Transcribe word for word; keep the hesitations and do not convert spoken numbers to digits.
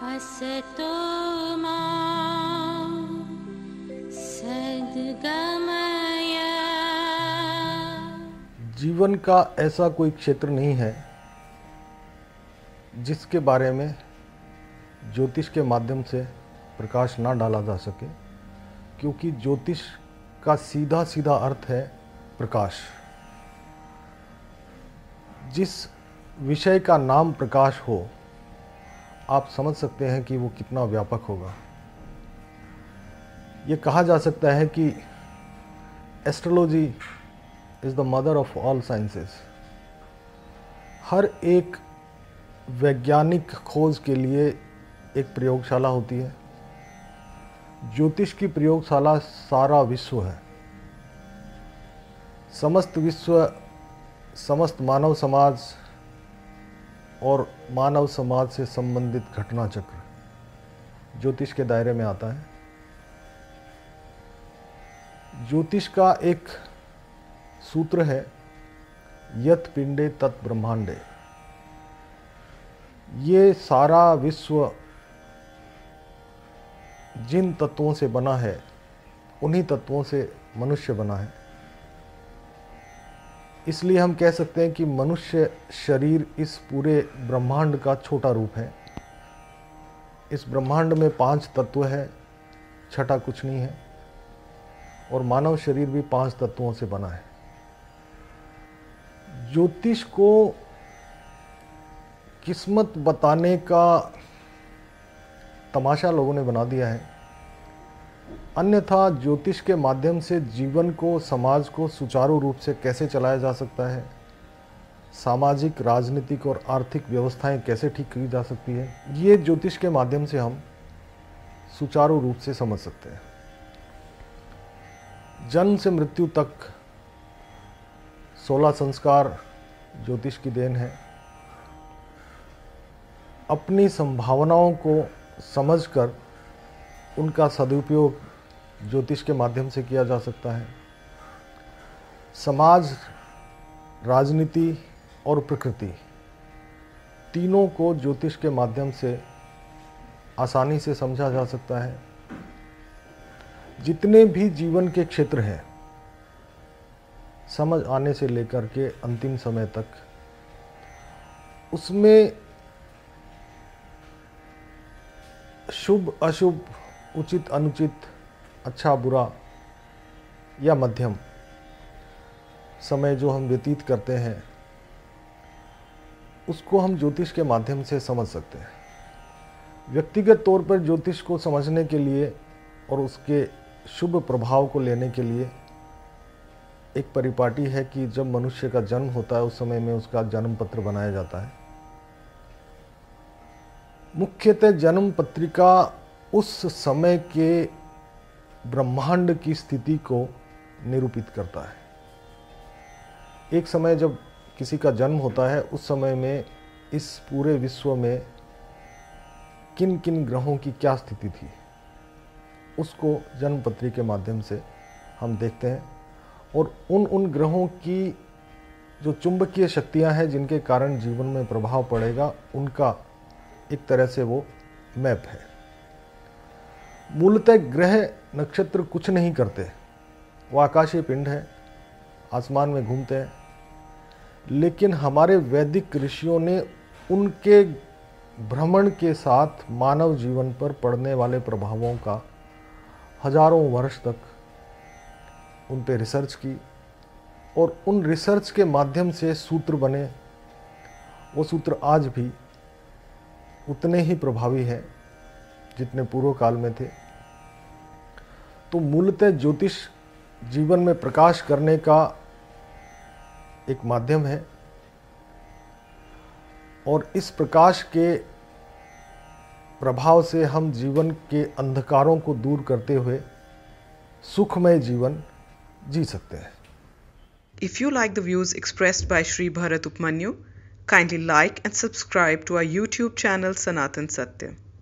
असतो मा सद्गमय। जीवन का ऐसा कोई क्षेत्र नहीं है जिसके बारे में ज्योतिष के माध्यम से प्रकाश ना डाला जा सके, क्योंकि ज्योतिष का सीधा सीधा अर्थ है प्रकाश। जिस विषय का नाम प्रकाश हो, आप समझ सकते हैं कि वो कितना व्यापक होगा। ये कहा जा सकता है कि astrology is the mother of all sciences. हर एक वैज्ञानिक खोज के लिए एक प्रयोगशाला होती है। ज्योतिष की प्रयोगशाला सारा विश्व है। समस्त विश्व, समस्त मानव समाज और मानव समाज से संबंधित घटना चक्र ज्योतिष के दायरे में आता है। ज्योतिष का एक सूत्र है, यत् पिंडे तत् ब्रह्मांडे। ये सारा विश्व जिन तत्वों से बना है, उन्हीं तत्वों से मनुष्य बना है। इसलिए हम कह सकते हैं कि मनुष्य शरीर इस पूरे ब्रह्मांड का छोटा रूप है। इस ब्रह्मांड में पांच तत्व है, छठा कुछ नहीं है, और मानव शरीर भी पांच तत्वों से बना है। ज्योतिष को किस्मत बताने का तमाशा लोगों ने बना दिया है। अन्यथा ज्योतिष के माध्यम से जीवन को, समाज को सुचारू रूप से कैसे चलाया जा सकता है, सामाजिक, राजनीतिक और आर्थिक व्यवस्थाएं कैसे ठीक की जा सकती है, ये ज्योतिष के माध्यम से हम सुचारू रूप से समझ सकते हैं। जन्म से मृत्यु तक सोलह संस्कार ज्योतिष की देन है। अपनी संभावनाओं को समझकर उनका सदुपयोग ज्योतिष के माध्यम से किया जा सकता है। समाज, राजनीति और प्रकृति तीनों को ज्योतिष के माध्यम से आसानी से समझा जा सकता है। जितने भी जीवन के क्षेत्र हैं, समझ आने से लेकर के अंतिम समय तक, उसमें शुभ अशुभ, उचित अनुचित, अच्छा बुरा या मध्यम समय जो हम व्यतीत करते हैं, उसको हम ज्योतिष के माध्यम से समझ सकते हैं। व्यक्तिगत तौर पर ज्योतिष को समझने के लिए और उसके शुभ प्रभाव को लेने के लिए एक परिपाटी है कि जब मनुष्य का जन्म होता है, उस समय में उसका जन्म पत्र बनाया जाता है। मुख्यतः जन्म पत्रिका उस समय के ब्रह्मांड की स्थिति को निरूपित करता है। एक समय जब किसी का जन्म होता है, उस समय में इस पूरे विश्व में किन किन ग्रहों की क्या स्थिति थी, उसको जन्म पत्री के माध्यम से हम देखते हैं। और उन उन ग्रहों की जो चुंबकीय शक्तियां हैं, जिनके कारण जीवन में प्रभाव पड़ेगा, उनका एक तरह से वो मैप है। मूलतः ग्रह नक्षत्र कुछ नहीं करते, वो आकाशीय पिंड है, आसमान में घूमते हैं। लेकिन हमारे वैदिक ऋषियों ने उनके भ्रमण के साथ मानव जीवन पर पड़ने वाले प्रभावों का हजारों वर्ष तक उन पे रिसर्च की, और उन रिसर्च के माध्यम से सूत्र बने। वो सूत्र आज भी उतने ही प्रभावी हैं जितने पूर्व काल में थे। तो मूलतः ज्योतिष जीवन में प्रकाश करने का एक माध्यम है, और इस प्रकाश के प्रभाव से हम जीवन के अंधकारों को दूर करते हुए सुखमय जीवन जी सकते हैं। If you like the views expressed by Shri Bharat Upmanyu, kindly like and subscribe to our YouTube channel Sanatan Satya.